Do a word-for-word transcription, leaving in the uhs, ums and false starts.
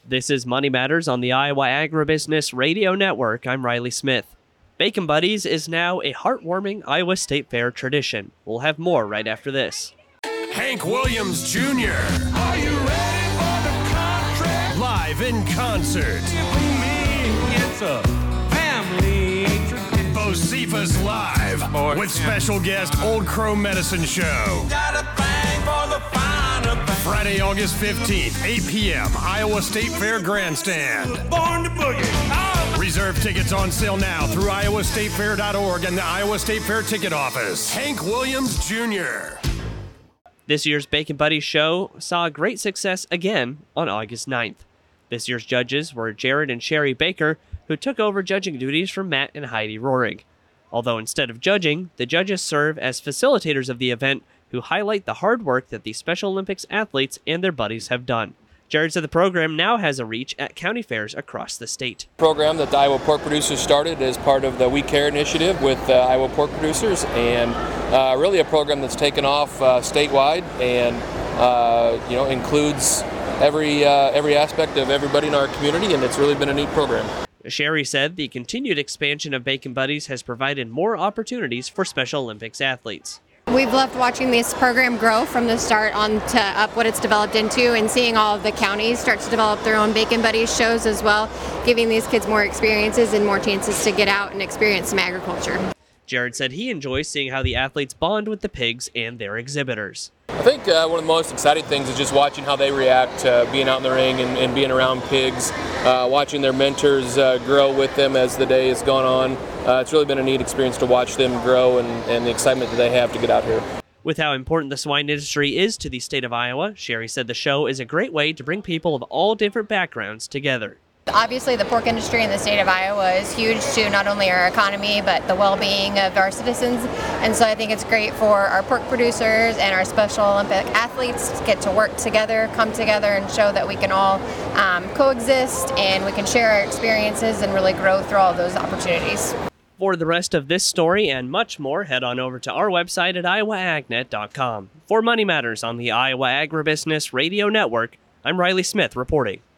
This is Money Matters on the Iowa Agribusiness Radio Network. I'm Riley Smith. Bacon Buddies is now a heartwarming Iowa State Fair tradition. We'll have more right after this. Hank Williams Junior Are you ready for the contract? Live in concert. It's a family tradition. Bocephus Live Boy, with yeah. special guest Old Crow Medicine Show. Got a thing for the finer things. Friday, August fifteenth, eight p.m., Iowa State Fair Grandstand. Born to boogie. Oh, Reserve tickets on sale now through iowa state fair dot org and the Iowa State Fair Ticket Office. Hank Williams Junior This year's Bacon Buddies show saw great success again on August ninth. This year's judges were Jared and Sherry Baker, who took over judging duties from Matt and Heidi Rohrig. Although instead of judging, the judges serve as facilitators of the event who highlight the hard work that the Special Olympics athletes and their buddies have done. Jared said the program now has a reach at county fairs across the state. Program that the Iowa Pork Producers started as part of the We Care initiative with uh, Iowa Pork Producers, and uh, really a program that's taken off uh, statewide and uh, you know includes every uh, every aspect of everybody in our community, and it's really been a neat program. Sherry said the continued expansion of Bacon Buddies has provided more opportunities for Special Olympics athletes. We've loved watching this program grow from the start on to up what it's developed into, and seeing all of the counties start to develop their own Bacon Buddies shows as well, giving these kids more experiences and more chances to get out and experience some agriculture. Jared said he enjoys seeing how the athletes bond with the pigs and their exhibitors. I think uh, one of the most exciting things is just watching how they react to being out in the ring and, and being around pigs, uh, watching their mentors uh, grow with them as the day has gone on. Uh, it's really been a neat experience to watch them grow and, and the excitement that they have to get out here. With how important the swine industry is to the state of Iowa, Sherry said the show is a great way to bring people of all different backgrounds together. Obviously, the pork industry in the state of Iowa is huge to not only our economy, but the well-being of our citizens. And so I think it's great for our pork producers and our Special Olympic athletes to get to work together, come together, and show that we can all um, coexist and we can share our experiences and really grow through all those opportunities. For the rest of this story and much more, head on over to our website at iowa agnet dot com. For Money Matters on the Iowa Agribusiness Radio Network, I'm Riley Smith reporting.